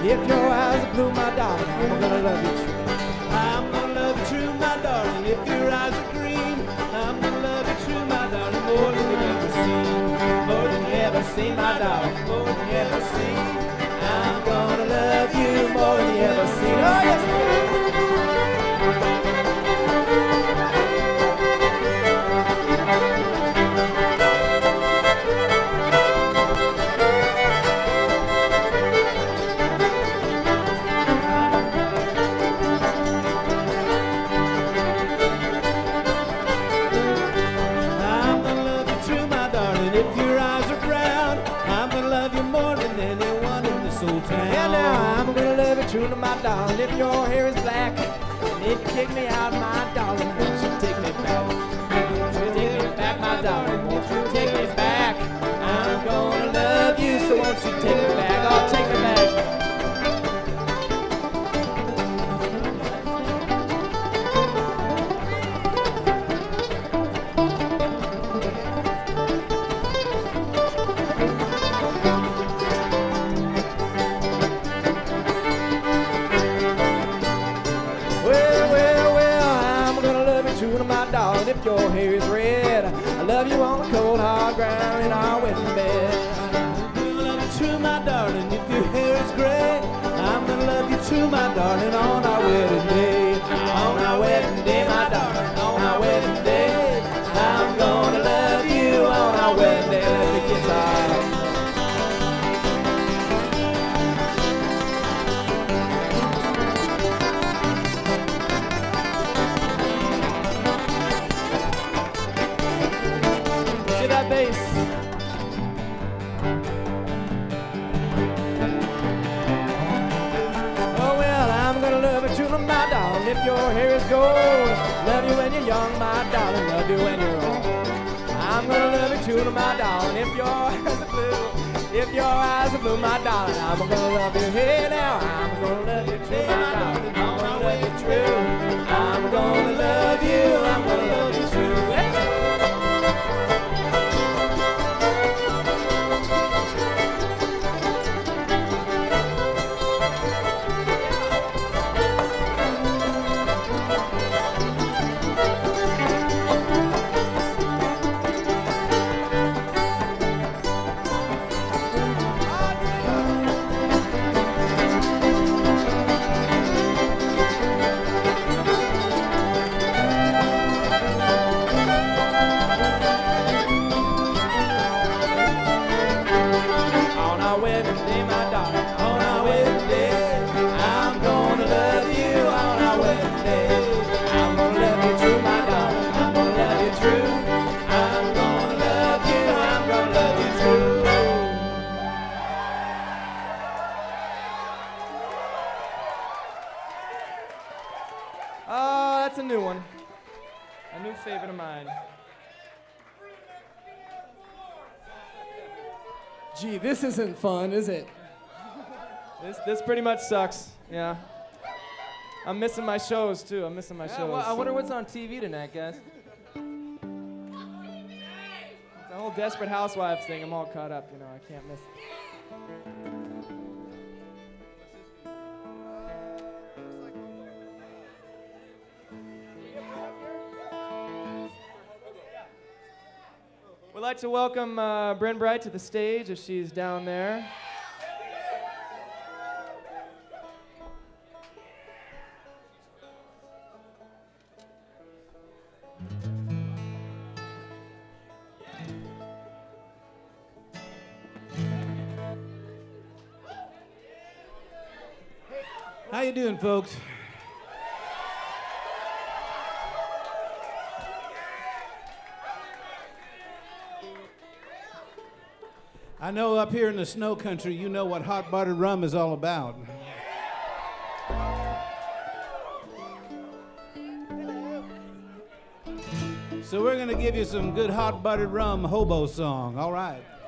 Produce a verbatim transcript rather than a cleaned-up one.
If your eyes are blue, my darling, I'm gonna love you true. I'm gonna love you true, my darling. If your eyes are green, I'm gonna love you true, my darling. More than you've ever seen, more than you ever seen, my darling. More than you ever seen. I'm gonna love you more than you ever seen. Oh yes. And now I'm gonna love you true to my darling. If your hair is black, and if you kick me out, my darling, won't you take me back? Won't you take me back, my darling? Won't you take me back? I'm gonna love you, so won't you take me back? Oh, take me back. If your hair is red, I love you on the cold hard ground in our wedding bed. I'm gonna love you true, my darling. If your hair is gray, I'm gonna love you true, my darling, on our wedding day. On our wedding day, my darling, on our wedding day. I'm gonna love you on our wedding day. Let the guitar. Bass. Oh well, I'm gonna love you true, my darling. If your hair is gold, love you when you're young, my darling. Love you when you're old. I'm gonna love you true, my darling. If your eyes are blue, if your eyes are blue, my darling, I'm gonna love you. Hey now, I'm gonna love you true, my darling. I'm gonna love you true. I'm gonna love you. I'm gonna love you true. Hey. Oh, that's a new one. A new favorite of mine. Gee, this isn't fun, is it? This this pretty much sucks. Yeah. I'm missing my shows too. I'm missing my Yeah, shows. well, I wonder what's on T V tonight, guys. The whole Desperate Housewives thing, I'm all caught up, you know, I can't miss it. We'd like to welcome uh, Bryn Bright to the stage if she's down there. How you doing, folks? I know up here in the snow country, you know what hot buttered rum is all about. So we're gonna give you some good hot buttered rum hobo song, all right?